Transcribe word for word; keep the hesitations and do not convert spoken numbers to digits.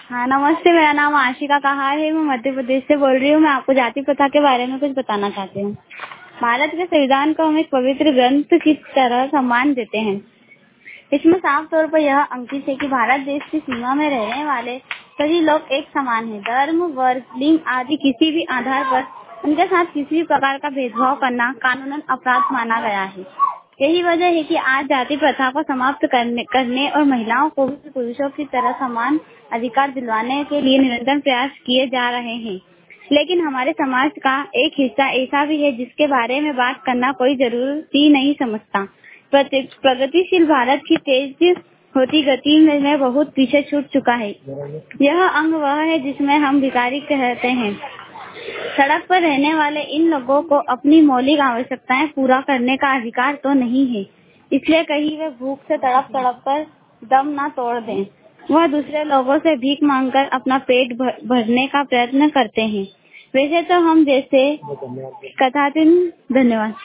हाँ नमस्ते, मेरा नाम आशिका कहार है। मैं मध्य प्रदेश से बोल रही हूँ। मैं आपको जाति प्रथा के बारे में कुछ बताना चाहती हूँ। भारत के संविधान को हम एक पवित्र ग्रंथ की तरह सम्मान देते हैं। इसमें साफ तौर पर यह अंकित है कि भारत देश की सीमा में रहने वाले सभी लोग एक समान हैं। धर्म, वर्ग, लिंग आदि किसी भी आधार पर उनके साथ किसी भी प्रकार का भेदभाव करना कानूनन अपराध माना गया है। यही वजह है कि आज जाति प्रथा को समाप्त करने करने और महिलाओं को भी पुरुषों की तरह समान अधिकार दिलवाने के लिए निरंतर प्रयास किए जा रहे हैं। लेकिन हमारे समाज का एक हिस्सा ऐसा भी है जिसके बारे में बात करना कोई जरूरी नहीं समझता। प्रगतिशील भारत की तेज होती गति में बहुत पीछे छूट चुका है। यह अंग वह है जिसमें हम भिखारी कहते हैं। सड़क पर रहने वाले इन लोगों को अपनी मौलिक आवश्यकताएं पूरा करने का अधिकार तो नहीं है, इसलिए कहीं वे भूख से तड़प तड़प कर दम न तोड़ दें। वह दूसरे लोगों से भीख मांगकर अपना पेट भरने का प्रयत्न करते हैं। वैसे तो हम जैसे कथातीन धन्यवाद।